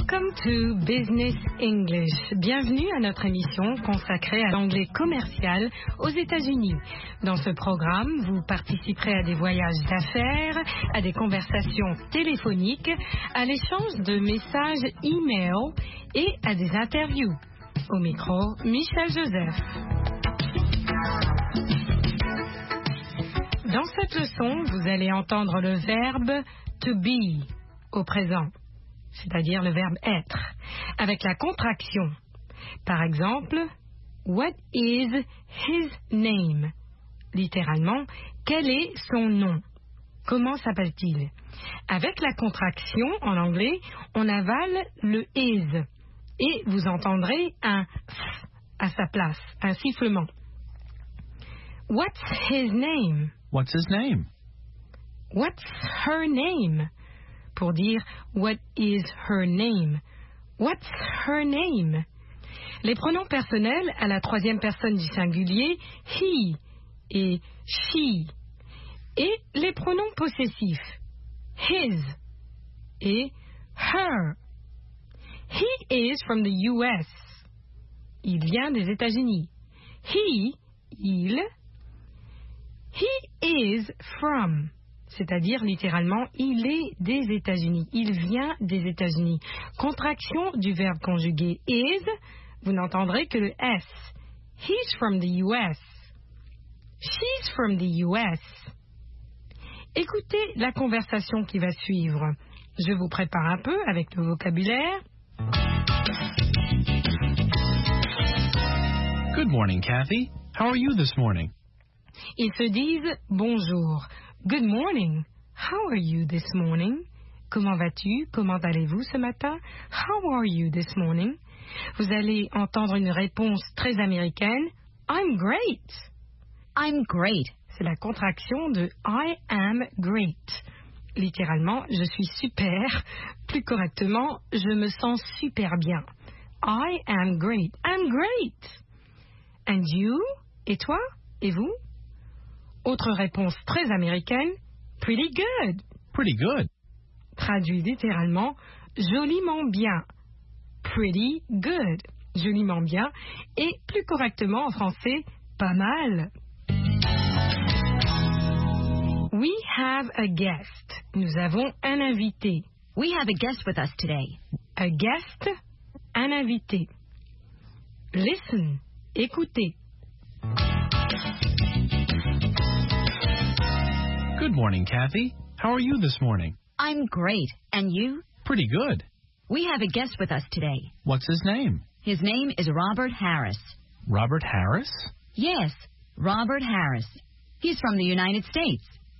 Welcome to Business English. Bienvenue à notre émission consacrée à l'anglais commercial aux États-Unis. Dans ce programme, vous participerez à des voyages d'affaires, à des conversations téléphoniques, à l'échange de messages e-mail et à des interviews. Au micro, Michel Joseph. Dans cette leçon, vous allez entendre le verbe to be au présent, c'est-à-dire le verbe être, avec la contraction. Par exemple, what is his name? Littéralement, quel est son nom? Comment s'appelle-t-il? Avec la contraction, en anglais, on avale le is et vous entendrez un f à sa place, un sifflement. What's his name? What's his name? What's her name? Pour dire what is her name? What's her name? Les pronoms personnels à la troisième personne du singulier, he et she. Et les pronoms possessifs, his et her. He is from the US. Il vient des États-Unis. Il. He is from. C'est-à-dire, littéralement, il est des États-Unis. Il vient des États-Unis. Contraction du verbe conjugué is, vous n'entendrez que le S. He's from the US. She's from the US. Écoutez la conversation qui va suivre. Je vous prépare un peu avec le vocabulaire. Good morning, Kathy. How are you this morning? Ils se disent bonjour. Good morning. How are you this morning? Comment vas-tu? Comment allez-vous ce matin? How are you this morning? Vous allez entendre une réponse très américaine. I'm great. I'm great. C'est la contraction de I am great. Littéralement, je suis super. Plus correctement, je me sens super bien. I am great. I'm great. And you? Et toi? Et vous? Autre réponse très américaine, pretty good. Pretty good. Traduit littéralement, joliment bien. Pretty good. Joliment bien. Et plus correctement en français, pas mal. We have a guest. Nous avons un invité. We have a guest with us today. A guest, un invité. Listen, écoutez. Good morning, Kathy. How are you this morning? I'm great. And you? Pretty good. We have a guest with us today. What's his name? His name is Robert Harris. Robert Harris? Yes, Robert Harris. He's from the United States.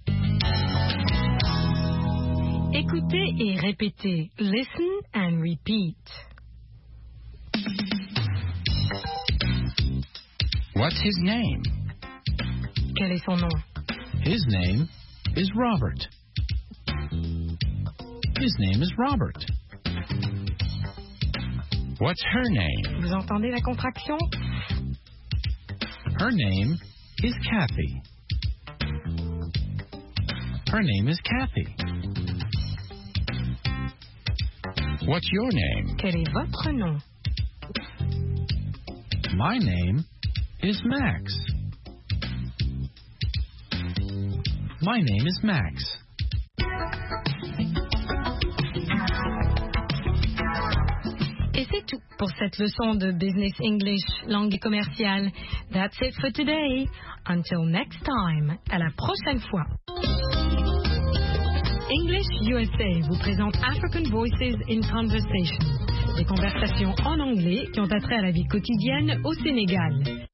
Écoutez et répétez. Listen and repeat. What's his name? Quel est son nom? His name is Robert. His name is Robert. What's her name? Vous entendez la contraction? Her name is Kathy. Her name is Kathy. What's your name? Quel est votre nom? My name is Max. My name is Max. Et c'est tout pour cette leçon de Business English, langue commerciale. That's it for today. Until next time. À la prochaine fois. English USA vous présente African Voices in Conversation. Des conversations en anglais qui ont attrait à la vie quotidienne au Sénégal.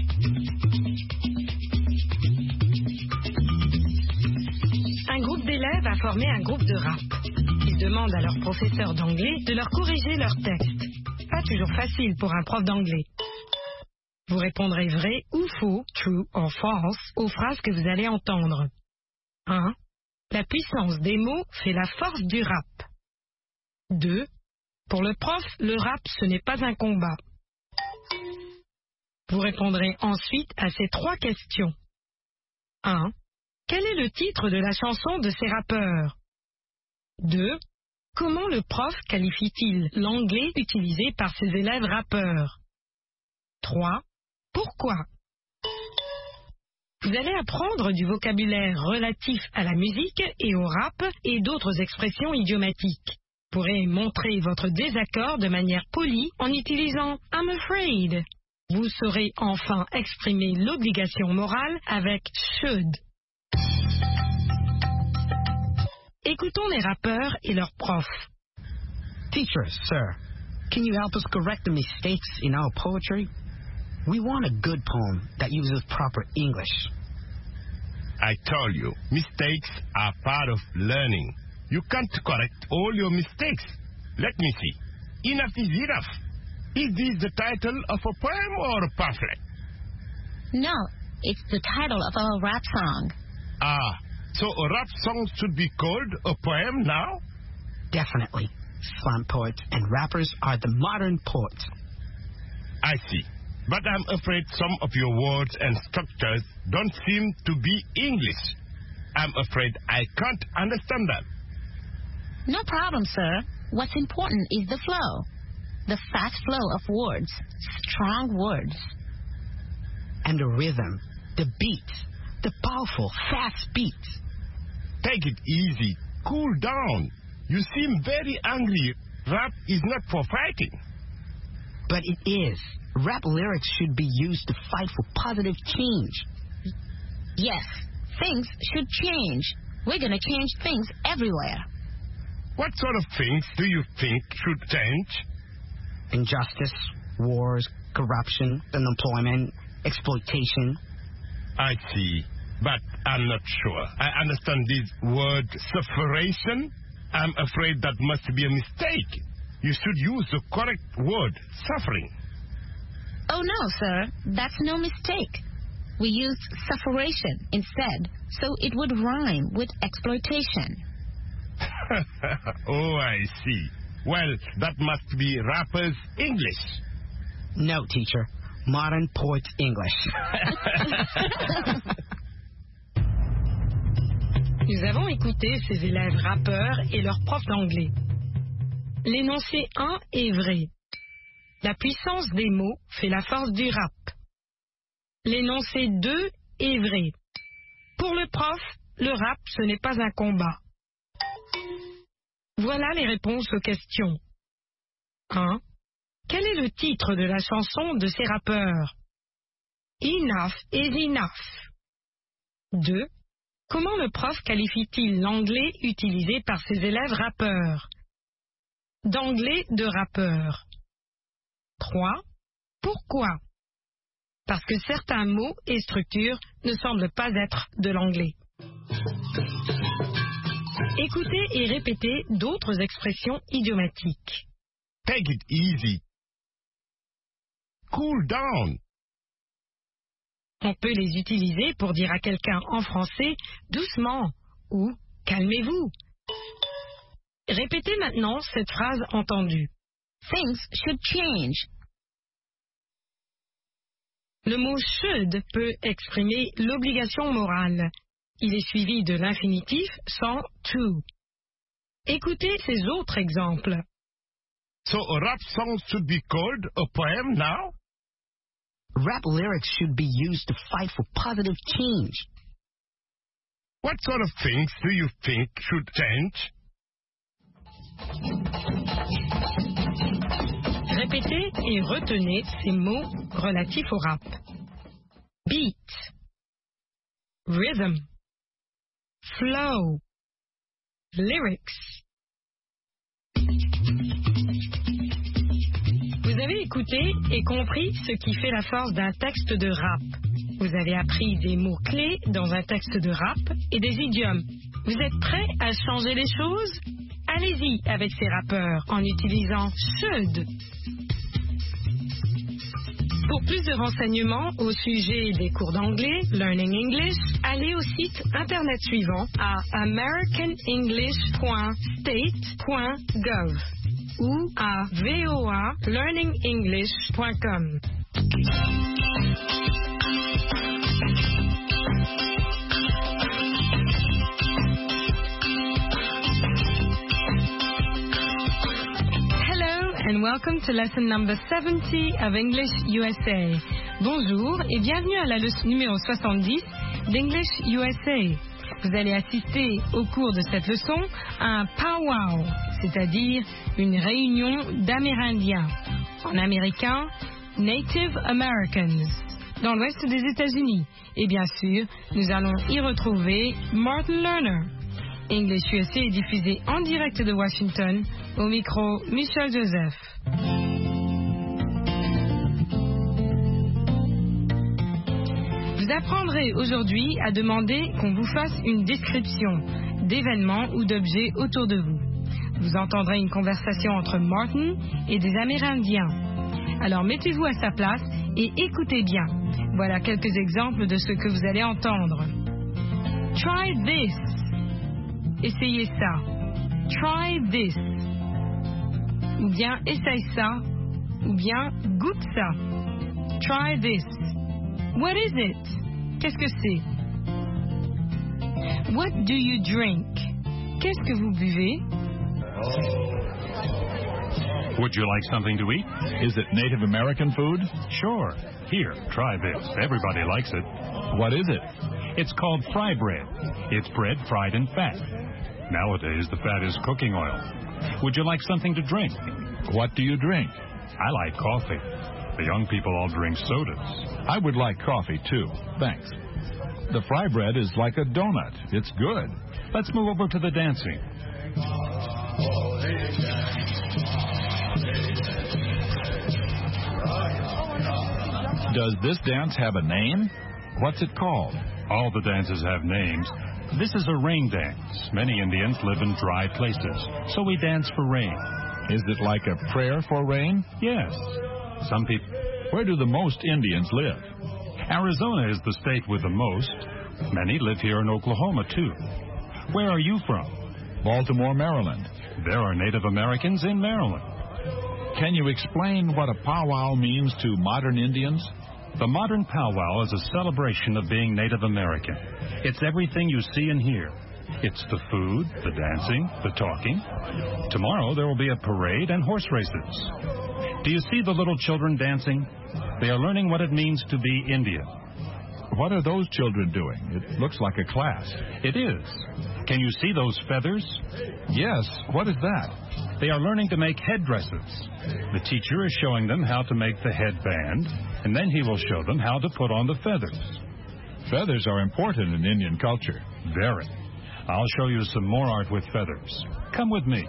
Un groupe d'élèves a formé un groupe de rap. Ils demandent à leur professeur d'anglais de leur corriger leurs textes. Pas toujours facile pour un prof d'anglais. Vous répondrez vrai ou faux, true or false, aux phrases que vous allez entendre. 1. La puissance des mots fait la force du rap. 2. Pour le prof, le rap, ce n'est pas un combat. Vous répondrez ensuite à ces 3 questions. 1. Quel est le titre de la chanson de ces rappeurs? 2. Comment le prof qualifie-t-il l'anglais utilisé par ses élèves rappeurs? 3. Pourquoi? Vous allez apprendre du vocabulaire relatif à la musique et au rap et d'autres expressions idiomatiques. Vous pourrez montrer votre désaccord de manière polie en utilisant « I'm afraid ». Vous saurez enfin exprimer l'obligation morale avec « should ». Écoutons les rappeurs et leurs profs. Teacher, sir, can you help us correct the mistakes in our poetry? We want a good poem that uses proper English. I told you, mistakes are part of learning. You can't correct all your mistakes. Let me see. Enough is enough. Is this the title of a poem or a pamphlet? No, it's the title of a rap song. Ah, so a rap song should be called a poem now? Definitely. Slam poets and rappers are the modern poets. I see. But I'm afraid some of your words and structures don't seem to be English. I'm afraid I can't understand them. No problem, sir. What's important is the flow. The fast flow of words. Strong words. And the rhythm, the beats, the powerful, fast beats. Take it easy. Cool down. You seem very angry. Rap is not for fighting. But it is. Rap lyrics should be used to fight for positive change. Yes, things should change. We're going to change things everywhere. What sort of things do you think should change? Injustice, wars, corruption, unemployment, exploitation. I see, but I'm not sure. I understand this word sufferation. I'm afraid that must be a mistake. You should use the correct word, suffering. Oh, no, sir. That's no mistake. We used sufferation instead, so it would rhyme with exploitation. Oh, I see. Well, that must be rappers' English. No, teacher. Modern poets' English. Nous avons écouté ces élèves rappeurs et leurs profs d'anglais. L'énoncé 1 est vrai. La puissance des mots fait la force du rap. L'énoncé 2 est vrai. Pour le prof, le rap, ce n'est pas un combat. Voilà les réponses aux questions. 1. Quel est le titre de la chanson de ces rappeurs? Enough is enough. 2. Comment le prof qualifie-t-il l'anglais utilisé par ses élèves rappeurs? D'anglais de rappeur. 3. Pourquoi? Parce que certains mots et structures ne semblent pas être de l'anglais. Écoutez et répétez d'autres expressions idiomatiques. Take it easy. Cool down. On peut les utiliser pour dire à quelqu'un en français « doucement » ou « calmez-vous ». Répétez maintenant cette phrase entendue. Things should change. Le mot should peut exprimer l'obligation morale. Il est suivi de l'infinitif sans to. Écoutez ces autres exemples. So a rap song should be called a poem now? Rap lyrics should be used to fight for positive change. What sort of things do you think should change? Répétez et retenez ces mots relatifs au rap. Beat, rhythm, flow, lyrics. Vous avez écouté et compris ce qui fait la force d'un texte de rap. Vous avez appris des mots-clés dans un texte de rap et des idiomes. Vous êtes prêts à changer les choses? Allez-y avec ces rappeurs en utilisant should. Pour plus de renseignements au sujet des cours d'anglais, Learning English, allez au site internet suivant à americanenglish.state.gov ou à voalearningenglish.com. and welcome to lesson number 70 of English USA. Bonjour et bienvenue à la leçon numéro 70 d'English USA. Vous allez assister au cours de cette leçon à un powwow, c'est-à-dire une réunion d'Amérindiens. En américain, Native Americans, dans l'ouest des États-Unis. Et bien sûr, nous allons y retrouver Martin Lerner. English USA est diffusé en direct de Washington, au micro Michel Joseph. Vous apprendrez aujourd'hui à demander qu'on vous fasse une description d'événements ou d'objets autour de vous. Vous entendrez une conversation entre Martin et des Amérindiens. Alors mettez-vous à sa place et écoutez bien. Voilà quelques exemples de ce que vous allez entendre. Try this. Essayez ça. Try this. Ou bien essaye ça. Ou bien goûte ça. Try this. What is it? Qu'est-ce que c'est? What do you drink? Qu'est-ce que vous buvez? Would you like something to eat? Is it Native American food? Sure. Here, try this. Everybody likes it. What is it? It's called fry bread. It's bread fried in fat. Nowadays, the fat is cooking oil. Would you like something to drink? What do you drink? I like coffee. The young people all drink sodas. I would like coffee, too. Thanks. The fry bread is like a donut. It's good. Let's move over to the dancing. Does this dance have a name? What's it called? All the dances have names. This is a rain dance. Many Indians live in dry places, so we dance for rain. Is it like a prayer for rain? Yes. Some people... Where do the most Indians live? Arizona is the state with the most. Many live here in Oklahoma, too. Where are you from? Baltimore, Maryland. There are Native Americans in Maryland. Can you explain what a powwow means to modern Indians? The modern powwow is a celebration of being Native American. It's everything you see and hear. It's the food, the dancing, the talking. Tomorrow there will be a parade and horse races. Do you see the little children dancing? They are learning what it means to be Indian. What are those children doing? It looks like a class. It is. Can you see those feathers? Yes. What is that? They are learning to make headdresses. The teacher is showing them how to make the headband, and then he will show them how to put on the feathers. Feathers are important in Indian culture. Very. I'll show you some more art with feathers. Come with me.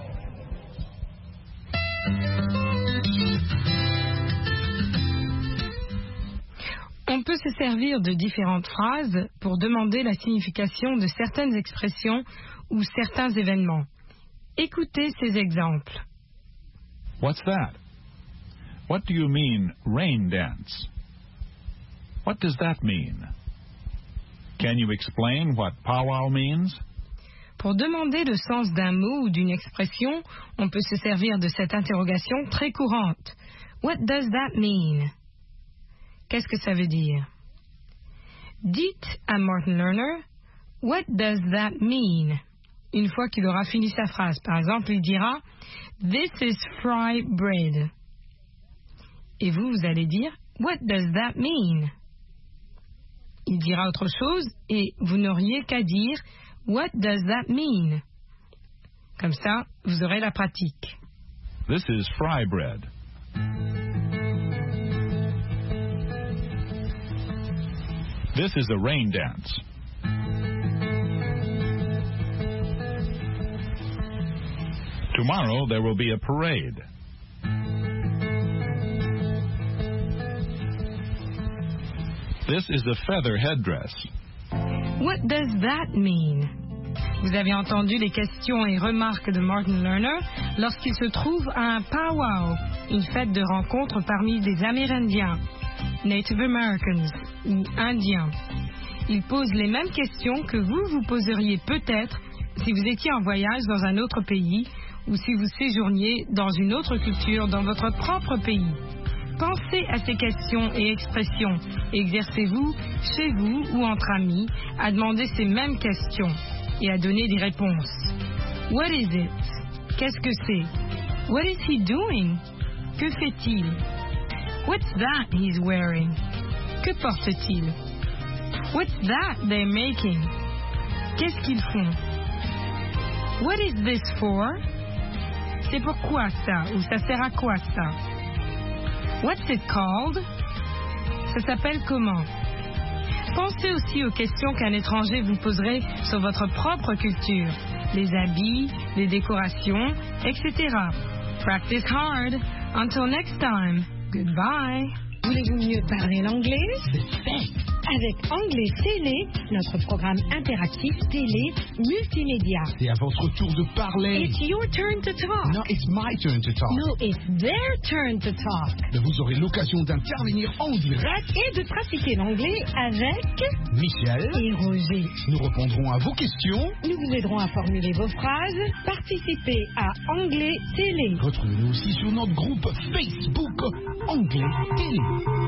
On peut se servir de différentes phrases pour demander la signification de certaines expressions ou certains événements. Écoutez ces exemples. What's that? What do you mean, rain dance? What does that mean? Can you explain what powwow means? Pour demander le sens d'un mot ou d'une expression, on peut se servir de cette interrogation très courante. What does that mean? Qu'est-ce que ça veut dire? Dites à Martin Lerner, what does that mean? Une fois qu'il aura fini sa phrase. Par exemple, il dira, this is fry bread. Et vous allez dire, what does that mean? Il dira autre chose et vous n'auriez qu'à dire, what does that mean? Comme ça, vous aurez la pratique. This is fry bread. This is a rain dance. Tomorrow there will be a parade. This is a feather headdress. What does that mean? Vous avez entendu les questions et remarques de Martin Lerner lorsqu'il se trouve à un powwow, une fête de rencontre parmi des Amérindiens, Native Americans ou Indiens. Il pose les mêmes questions que vous poseriez peut-être si vous étiez en voyage dans un autre pays ou si vous séjourniez dans une autre culture dans votre propre pays. Pensez à ces questions et expressions et exercez-vous, chez vous ou entre amis, à demander ces mêmes questions et à donner des réponses. What is it? Qu'est-ce que c'est? What is he doing? Que fait-il? What's that he's wearing? Que porte-t-il? What's that they're making? Qu'est-ce qu'ils font? What is this for? C'est pourquoi ça? Ou ça sert à quoi ça? What's it called? Ça s'appelle comment? Pensez aussi aux questions qu'un étranger vous poserait sur votre propre culture, les habits, les décorations, etc. Practice hard. Until next time. Goodbye. Voulez-vous mieux parler l'anglais? C'est fait. Avec Anglais Télé, notre programme interactif télé multimédia. C'est à votre tour de parler. It's your turn to talk. No, it's my turn to talk. No, it's their turn to talk. Vous aurez l'occasion d'intervenir en direct Et de pratiquer l'anglais avec Michel et Roger. Nous répondrons à vos questions. Nous vous aiderons à formuler vos phrases. Participez à Anglais Télé. Retrouvez-nous aussi sur notre groupe Facebook Anglais Télé.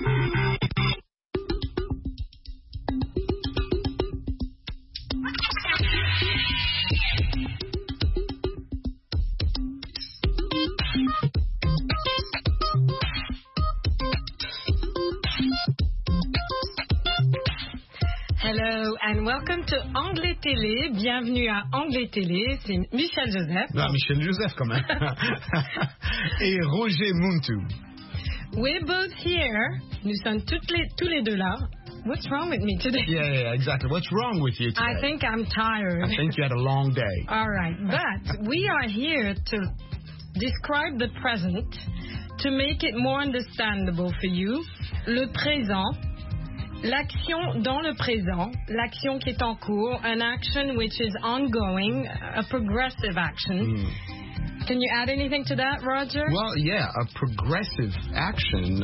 Hello and welcome to Anglais Télé. Bienvenue à Anglais Télé. C'est Michel Joseph. Ah, Michel Joseph quand même. Et Roger Muntu. We're both here. Nous sommes tous les deux là. What's wrong with me today? Yeah, exactly. What's wrong with you today? I think I'm tired. I think you had a long day. All right, but we are here to describe the present, to make it more understandable for you. Le présent, l'action dans le présent, l'action qui est en cours, an action which is ongoing, a progressive action. Can you add anything to that, Roger? Well, yeah, a progressive action,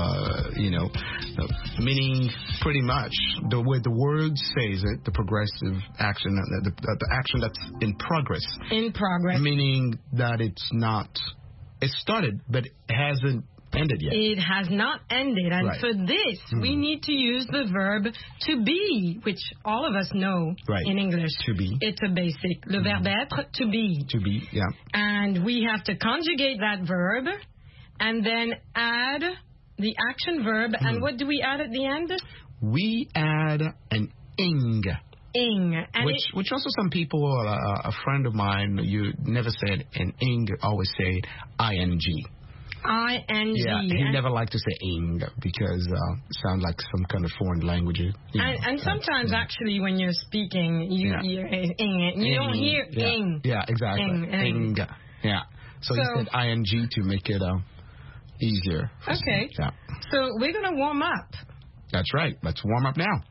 meaning pretty much the way the word says it, the progressive action, the action that's in progress. In progress. Meaning that it started, but it hasn't ended yet. It has not ended, and Right. for this, we need to use the verb to be, which all of us know Right. in English. To be. It's a basic. Le verbe être, to be. To be, yeah. And we have to conjugate that verb, and then add the action verb. And what do we add at the end? We add an ing. Ing. And Which also some people, a friend of mine, you never said an ing, always say ing. I-N-G. Yeah, he never liked to say ing because it sounds like some kind of foreign language. And sometimes, actually, when you're speaking, you hear ing. You don't hear ing. Yeah, exactly. Ing. Yeah. So he said ing to make it easier. Okay. Yeah. So we're going to warm up. That's right. Let's warm up now.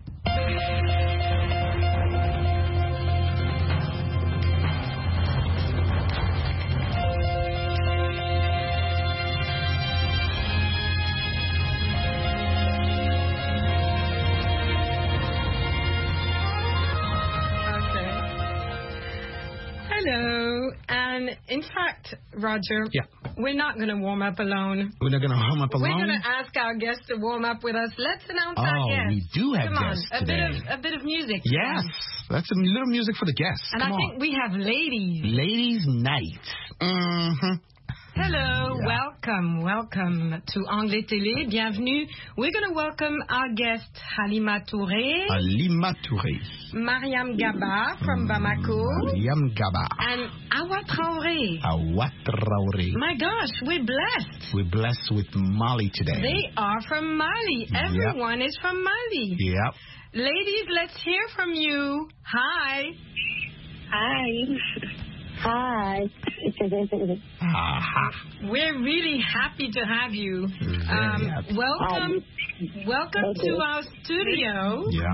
Hello. And in fact, Roger, we're not going to warm up alone. We're not going to warm up alone? We're going to ask our guests to warm up with us. Let's announce our guests. We do have Come guests on, today. A bit of music. Yes. That's a little music for the guests. And Come I on. think we have ladies. Ladies' night. Mm-hmm. Hello, welcome to Anglais Télé. Bienvenue. We're going to welcome our guest Halima Touré. Halima Touré. Mariam Gaba from Bamako. Mariam Gaba. And Awa Traoré. Awa Traoré. My gosh, we're blessed. We're blessed with Mali today. They are from Mali. Everyone is from Mali. Yep. Ladies, let's hear from you. Hi. Hi. We're really happy to have you. Welcome to our studio. Yeah.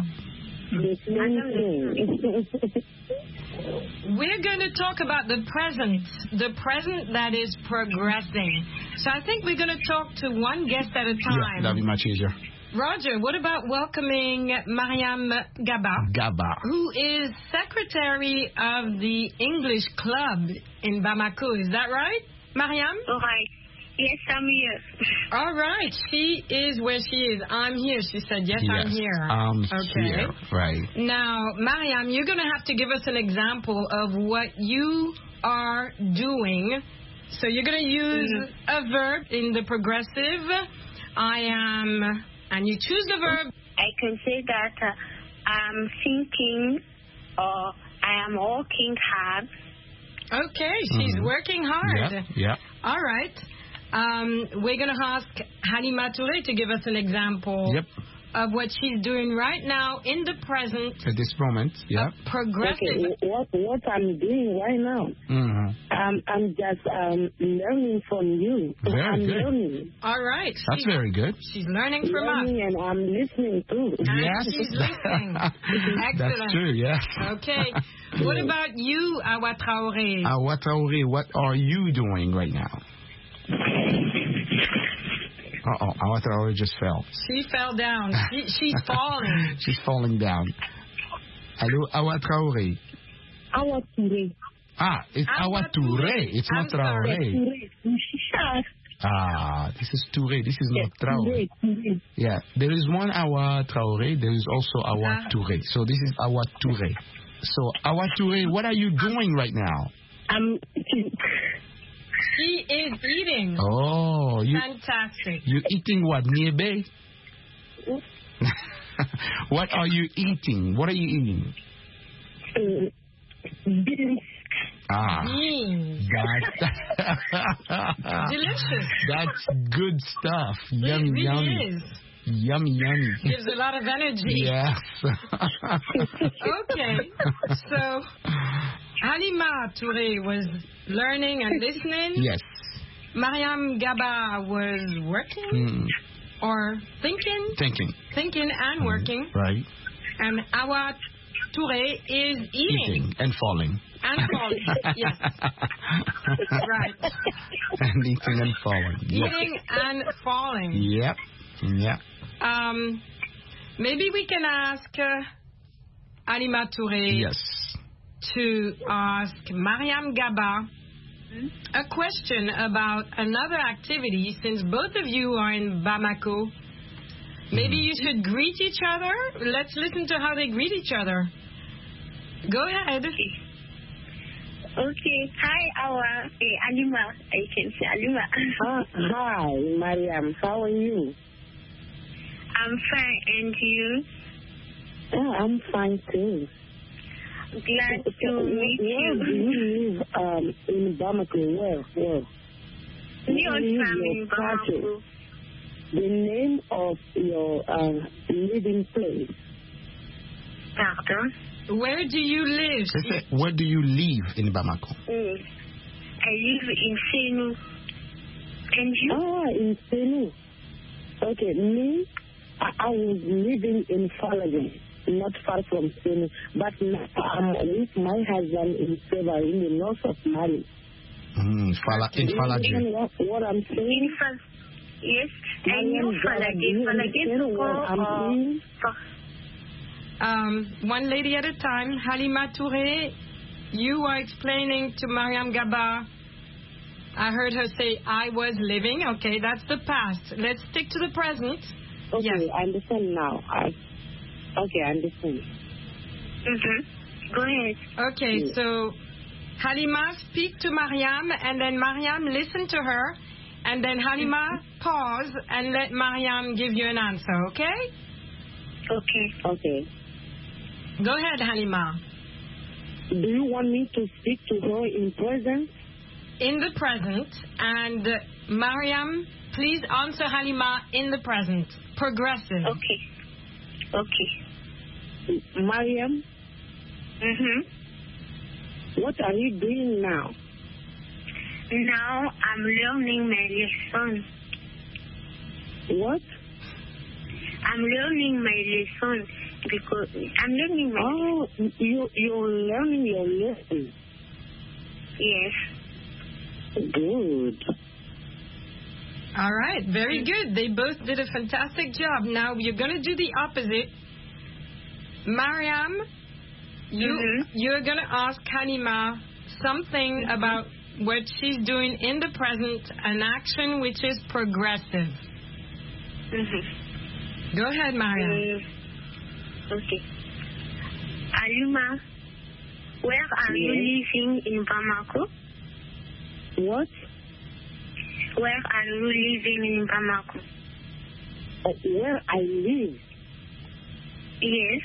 We're going to talk about the present that is progressing. So I think we're going to talk to one guest at a time. Yeah, that'll be much easier. Roger, what about welcoming Mariam Gaba, who is secretary of the English Club in Bamako. Is that right, Mariam? All right. Yes, I'm here. All right. She is where she is. I'm here. She said, yes. I'm here. I'm okay. here. Right. Now, Mariam, you're going to have to give us an example of what you are doing So you're going to use a verb in the progressive. I am, and you choose the verb. I can say that I'm thinking or I am working hard. Okay, she's working hard. Yeah. All right. We're going to ask Halima Touré to give us an example of what she's doing right now in the present. At this moment, Progressive. Okay, what I'm doing right now, I'm just learning from you. Very good. Learning. All right. That's very good. She's learning from us. And I'm listening too. And she's listening. Excellent. That's true, yes. Okay. What about you, Awa Traoré? Awa Traoré, what are you doing right now? Uh-oh, Awa Traoré just fell. She fell down. She's falling. She's falling down. Hello, Awa Traoré. Awa Touré. Ah, it's Awa Touré. It's not Traoré. This is Touré. This is not Traoré. Yeah, there is one Awa Traoré. There is also Awa Touré. So this is Awa Touré. So, Awa Touré, what are you doing right now? She is eating. Oh, fantastic. You're eating what? Niébé? What are you eating? What are you eating? Beans. Beans. That's delicious. That's good stuff. Yummy, it really yummy. Is. Yummy, yummy. Gives a lot of energy. Yes. Okay. So, Halima Touré was learning and listening. Yes. Mariam Gaba was working or thinking. Thinking and working. Right. And Awa Touré is eating. And falling. And falling. Yes. Right. And eating and falling. Eating and falling. Yep. Yeah. Maybe we can ask Halima Touré to ask Mariam Gaba a question about another activity. Since both of you are in Bamako, maybe you should greet each other. Let's listen to how they greet each other. Go ahead. Okay. Hi, Awa. Halima. I can say Halima. Hi, Mariam. How are you? I'm fine, and you? I'm fine too. Glad to meet you. Where do you live in Bamako? Where? In Bamako. The name of your living place. Pardon? Where do you live? Where do you live in Bamako? I live in Senou. And you? In Senou. Okay, me, I was living in Falagan, not far from Senou, but I'm with my husband in Seva, in the north of Mali. In Falaju. What I'm saying? Yes, I know Falagin. One lady at a time. Halima Touré, you are explaining to Mariam Gaba. I heard her say, I was living. Okay, that's the past. Let's stick to the present. Okay, yes. I understand now. I understand. Go ahead. Okay, so Halima, speak to Mariam, and then Mariam, listen to her, and then Halima, pause, and let Mariam give you an answer, okay? Okay. Go ahead, Halima. Do you want me to speak to her in present? In the present, and Mariam, please answer Halima in the present. Progressive. Okay. Mariam? What are you doing now? Now I'm learning my lesson. What? I'm learning my lesson because I'm learning my lesson. You're learning your lesson? Yes. Good. All right, very good. They both did a fantastic job. Now you're going to do the opposite. Mariam, you're going to ask Halima something about what she's doing in the present, an action which is progressive. Go ahead, Mariam. Okay. Halima, where are you living in Bamako? What? Where are you living in Bamako? Where I live? Yes.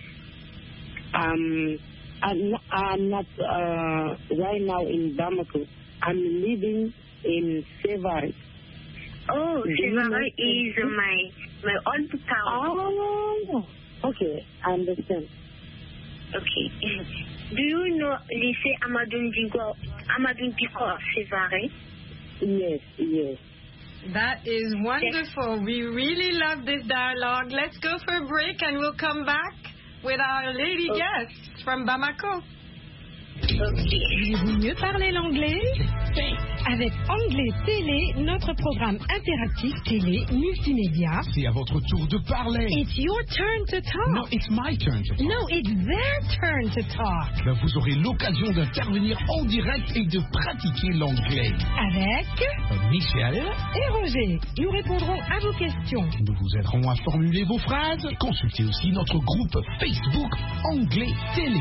I'm not right now in Bamako. I'm living in Sévaré. Oh, Sévaré is my old town. Oh, okay, I understand. Okay. Do you know lycée Amadou Diko Sévaré? Yes. That is wonderful. We really love this dialogue. Let's go for a break and we'll come back with our lady guests from Bamako. Voulez-vous mieux parler l'anglais? Avec Anglais Télé, notre programme interactif télé multimédia. C'est à votre tour de parler. It's your turn to talk. No, it's my turn to talk. No, it's their turn to talk. Ben, vous aurez l'occasion d'intervenir en direct et de pratiquer l'anglais. Avec Michel et Roger. Nous répondrons à vos questions. Nous vous aiderons à formuler vos phrases. Consultez aussi notre groupe Facebook Anglais Télé.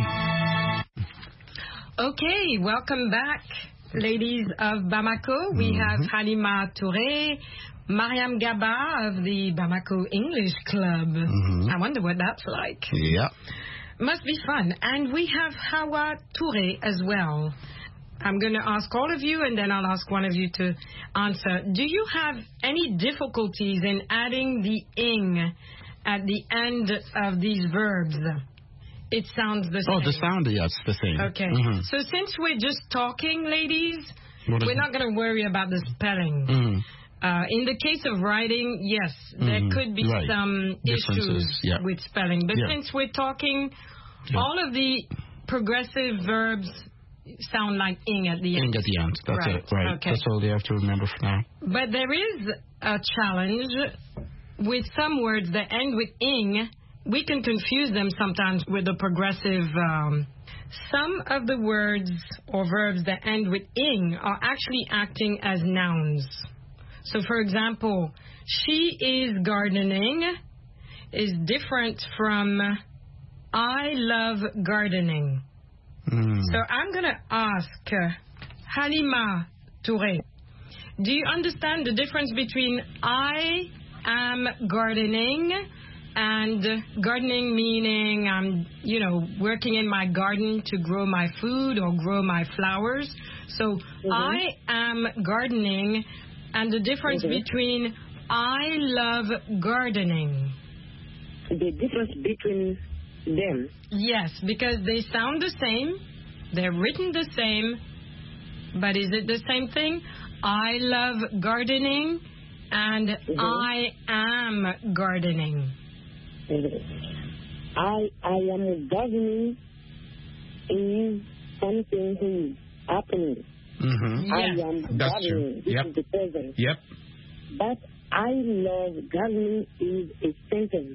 Okay, welcome back, ladies of Bamako. We have Halima Touré, Mariam Gaba of the Bamako English Club. I wonder what that's like. Yeah. Must be fun. And we have Hawa Touré as well. I'm going to ask all of you and then I'll ask one of you to answer. Do you have any difficulties in adding the ing at the end of these verbs? It sounds the same. Oh, the sound, yes, the same. Okay. So since we're just talking, ladies, we're not going to worry about the spelling. In the case of writing, yes, there could be some issues with spelling. But since we're talking, all of the progressive verbs sound like ing at the end. Ing at the end, that's it. Right. Okay. That's all you have to remember for now. But there is a challenge with some words that end with ing. We can confuse them sometimes with the progressive. Some of the words or verbs that end with ing are actually acting as nouns. So, for example, she is gardening is different from I love gardening. So I'm going to ask Halima Touré, do you understand the difference between I am gardening and gardening meaning I'm, working in my garden to grow my food or grow my flowers? So I am gardening and the difference between I love gardening. The difference between them? Yes, because they sound the same. They're written the same. But is it the same thing? I love gardening and I am gardening. I am gardening is something is happening. I am gardening. This is the present. Yep. But I love gardening is a sentence.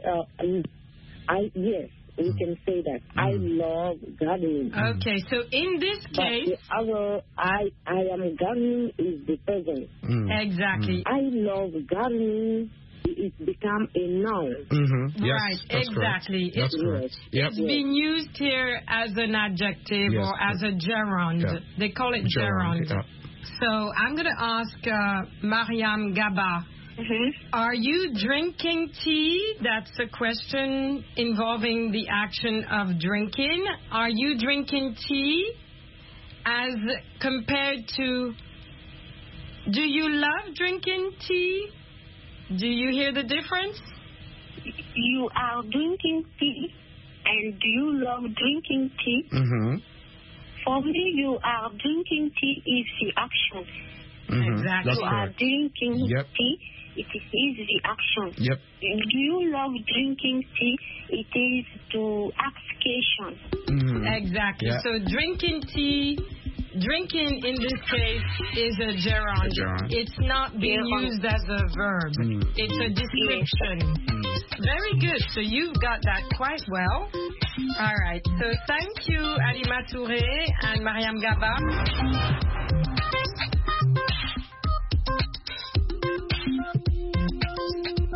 Yes, we can say that. I love gardening. Okay, so in this case, I am gardening is the present. Exactly. I love gardening. It's become a noun. Right, exactly. It's being used here as an adjective or as a gerund. They call it gerund. So I'm going to ask Mariam Gaba, are you drinking tea? That's a question involving the action of drinking. Are you drinking tea as compared to, do you love drinking tea? Do you hear the difference? You are drinking tea, and do you love drinking tea? For me, you are drinking tea is the action. Exactly. You are drinking tea, it is the action. Do you love drinking tea? It is to action. Exactly. So drinking tea, drinking in this case is a gerund. It's not being used as a verb. It's a description. Very good. So you've got that quite well. All right. So thank you, Halima Touré and Mariam Gaba.